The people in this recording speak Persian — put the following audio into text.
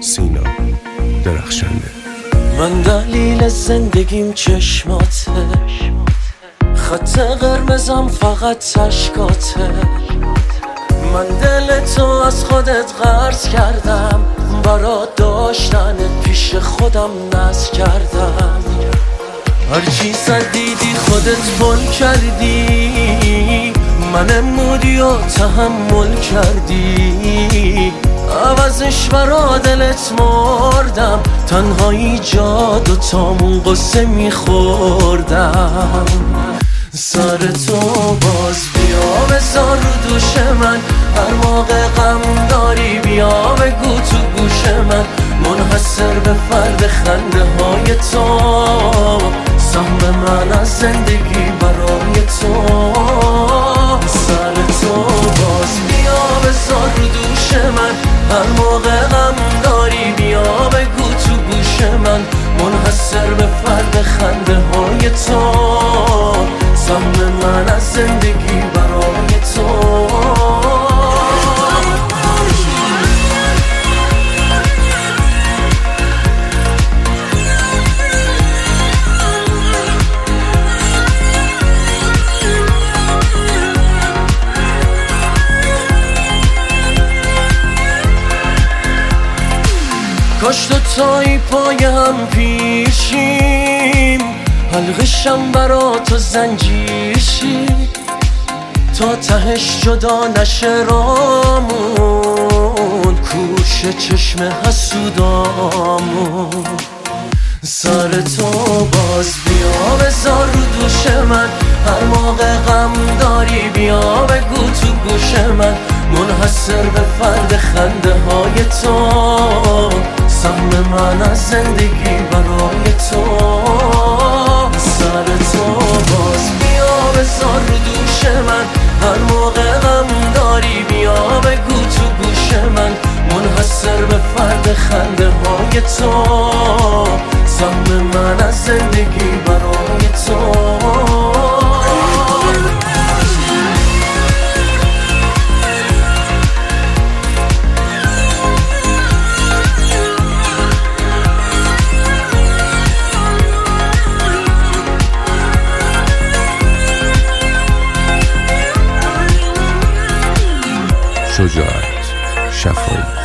سینا درخشنده. من دلیل زندگیم چشماته، خط قرمزم فقط اشکاته. من دل تو از خودت قرض کردم، برا داشتنت پیش خودم نذر کردم. هرچی دیدی خودت بل کردی، من امودی و تحمل کردی. عوضش برا دلت مردم، تنهایی جاد و تامون قصه میخوردم. سر تو باز بیا بذار رو دوش من، هر موقع غم داری بیا بگو تو گوش من. منحصر به فرد خنده های تو، سهم من از زندگی برای تو. سر تو باز بیا بذار رو دوش من، هر موقع غم داری بیا بگو تو گوش من. منحصر به فرد خنده های تو، سهم من از زندگی برای تو. کاش دوتایی پای هم پیشیم، حلقشم برا تو زنجیر شی، تا تهش جدا نشه رامون، کوش چشم حسودامون. سر تو باز بیا بذار رو دوش من، هر موقع غم داری بیا بگو تو گوش من. منحصر به فرد خنده های تو، سهم من از زندگی برای تو. سر تو باز بیا بذار رو دوش من، هر موقع غم داری بیا بگو تو گوش من. منحصر به فرد خنده های تو، سهم من از زندگی برای تو. شجاعت شفایی.